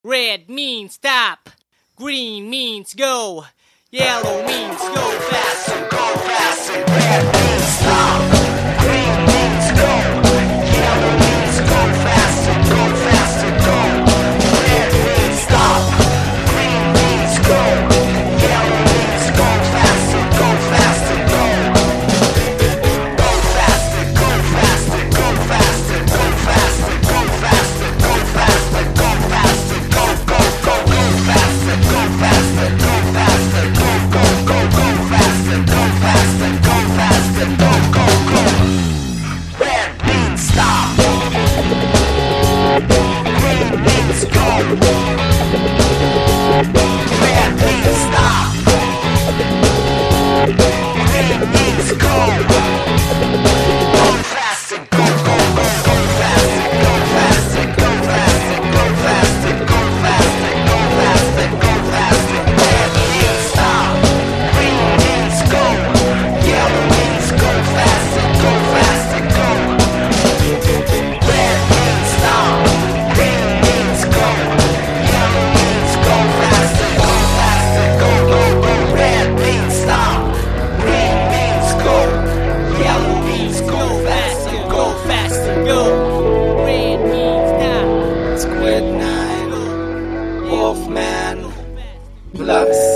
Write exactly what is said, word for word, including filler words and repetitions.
Red means stop, green means go, yellow means go faster, go faster. Red means stop, green means go, yellow means go faster, go faster, go. Red means stop, green means go, yellow means go faster, go faster, go. Go faster, go faster, go faster, go faster, go faster, go faster, go faster, go, go, go, go faster, go faster, go faster, go, go, go, go faster, go faster, go faster, go, go, go. Red means stop, green means go. Red means stop, green means go. Go faster, go, go, go, go faster, go faster, go faster, go faster, go faster, go faster, go faster. Red means stop, green means go, yellow means go faster, go faster, go. Red means stop, green means go, yellow means go faster, go faster, go, go, go. Red means stop, green means go, yellow means go faster, go faster, go. Red means stop. Squid Nine, Wolfman, Plus.